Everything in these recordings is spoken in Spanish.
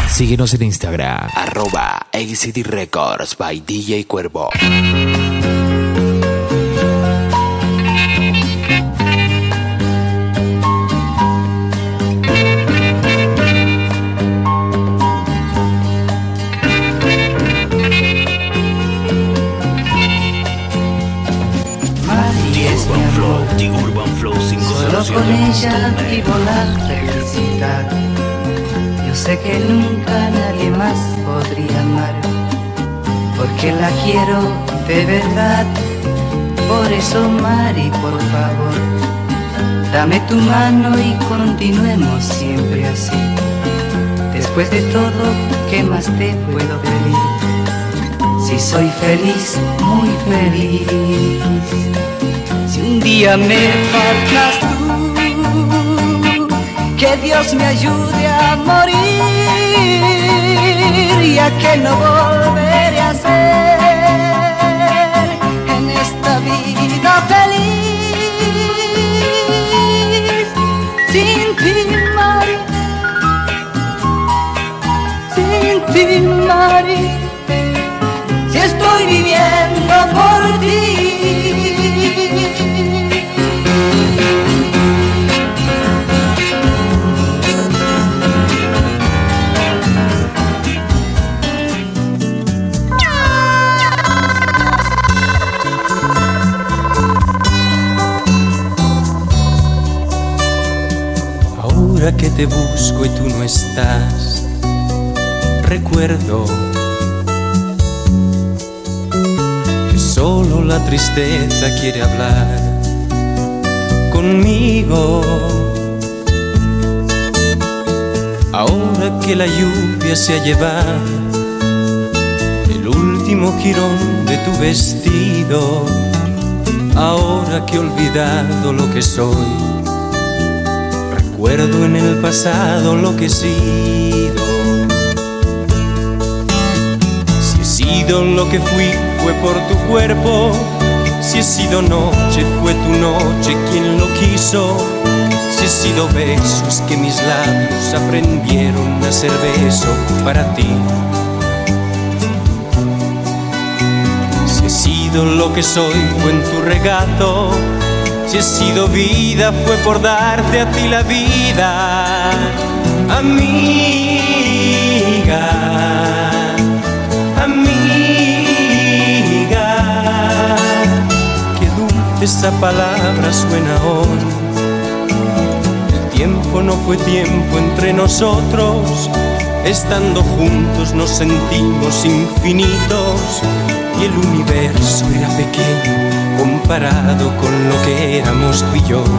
Síguenos en Instagram, @ACD Records by DJ Cuervo. Solo con ella vivo la felicidad. Yo sé que nunca nadie más podría amar, porque la quiero de verdad. Por eso, Mari, por favor, dame tu mano y continuemos siempre así. Después de todo, ¿qué más te puedo pedir? Si soy feliz, muy feliz. Si un día me faltas tú, que Dios me ayude a morir, ya que no volveré a ser en esta vida feliz. Sin ti, Mari, sin ti, Mari, si estoy viviendo por ti. Ahora que te busco y tú no estás, recuerdo que solo la tristeza quiere hablar conmigo. Ahora que la lluvia se ha llevado el último jirón de tu vestido, ahora que he olvidado lo que soy, recuerdo en el pasado lo que he sido. Si he sido lo que fui, fue por tu cuerpo. Si he sido noche, fue tu noche quien lo quiso. Si he sido beso, es que mis labios aprendieron a ser beso para ti. Si he sido lo que soy, fue en tu regazo. Si he sido vida, fue por darte a ti la vida. Amiga, amiga, qué dulce esa palabra suena hoy. El tiempo no fue tiempo entre nosotros, estando juntos nos sentimos infinitos. Y el universo era pequeño comparado con lo que éramos tú y yo.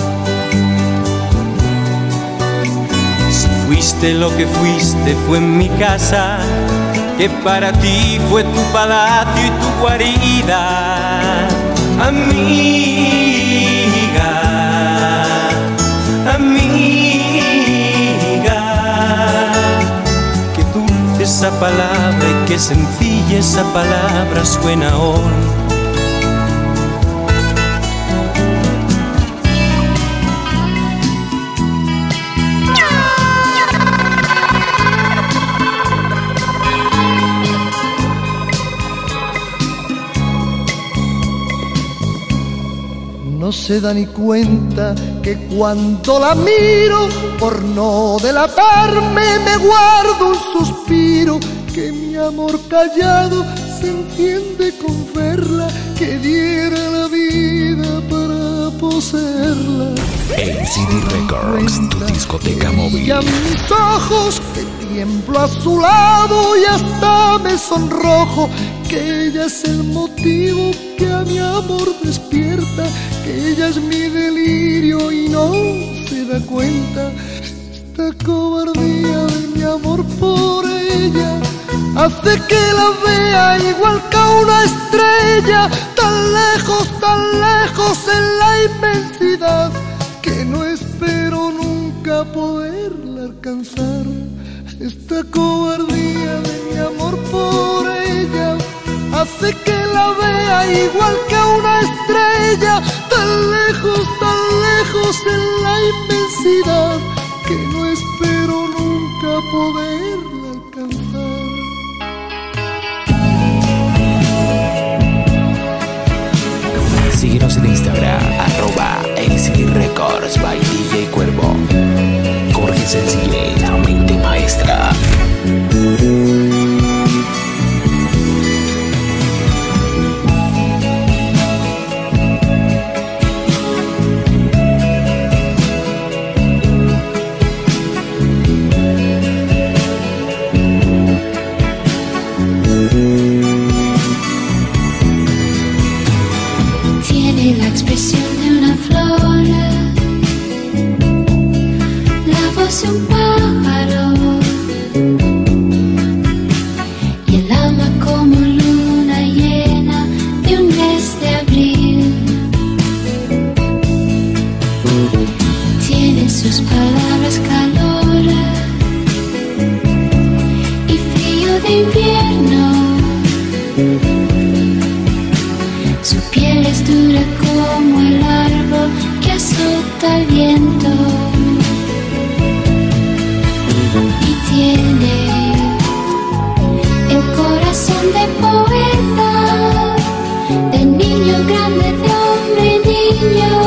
Si fuiste lo que fuiste, fue en mi casa, que para ti fue tu palacio y tu guarida. Amiga, amiga, qué dulce esa palabra y qué sencilla esa palabra suena hoy. No se da ni cuenta que cuando la miro, por no delatarme, me guardo un suspiro, que mi amor callado se enciende con verla, que diera la vida para poseerla. ACD Records, tu discoteca móvil. Y a mis ojos que tiemblo a su lado y hasta me sonrojo, que ella es el motivo que a mi amor despierta, que ella es mi delirio y no se da cuenta. Esta cobardía de mi amor por ella hace que la vea igual que a una estrella, tan lejos en la inmensidad, que no espero nunca poderla alcanzar. Esta cobardía de mi amor por ella hace que la vea igual que a una estrella, tan lejos en la inmensidad, que no espero nunca poderla Records by DJ Cuervo. Jorge Sencillez, la mente maestra. Tiene la expresión de una flor, la voz de un pájaro y el alma como luna llena de un mes de abril. Tiene en sus palabras calor y frío de invierno. Su piel es dura como el árbol que azota el viento. Y tiene el corazón de poeta, de niño grande, de hombre niño,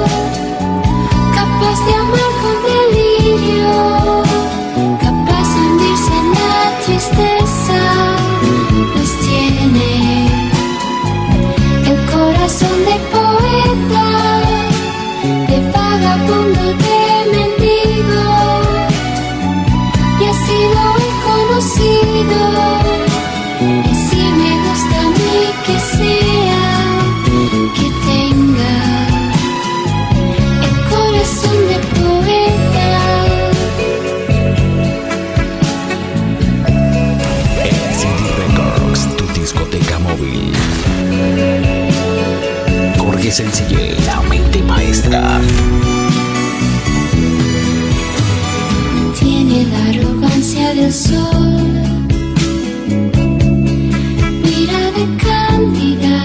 capaz de amar con delirio, capaz de hundirse en la tristeza, pues tiene corazón de poeta, de vagabundo, de mendigo, y así lo he conocido, y así me gusta a mí que sea, que tenga el corazón de poeta. XCD Records, tu discoteca móvil. Jorge Sencillez, la mente maestra. Tiene la arrogancia del sol, mirada cándida,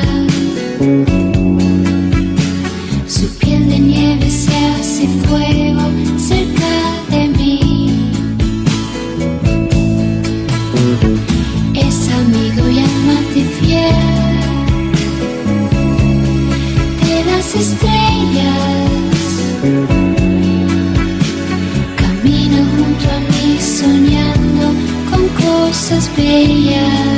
su piel de nieve se hace fuego cerca de mí. Es amigo y amante fiel las estrellas, camina junto a mí soñando con cosas bellas,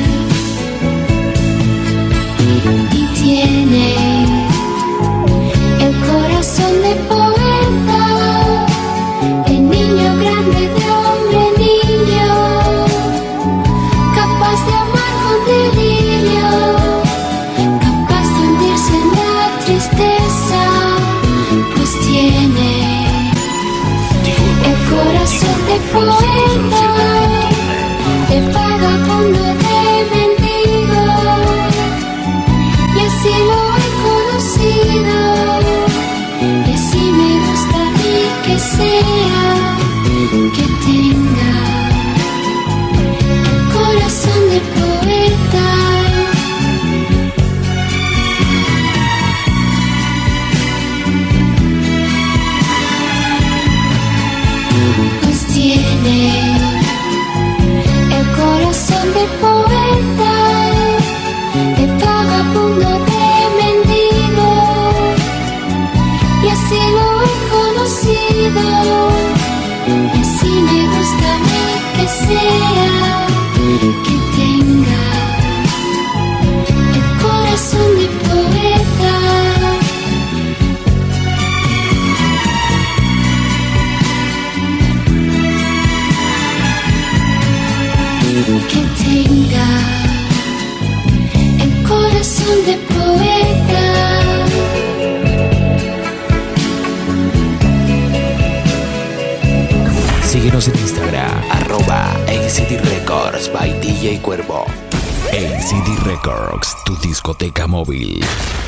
y tiene el corazón de poeta, de niño grande, de hombre niño, capaz de amar con delirio, capaz de hundirse en la tristeza, pues tiene el corazón de poeta, de vagabundo, de mendigo, y así lo he conocido, y así me gusta a mí que sea, que tenga el corazón de poeta. Pues tiene el corazón de poeta, de vagabundo, de mendigo, y así lo he conocido, y así me gusta a mí que sea, que tenga el corazón de poeta. Que tenga el corazón de poeta. Síguenos en Instagram, @XCD Records by DJ Cuervo. XCD Records, tu discoteca móvil.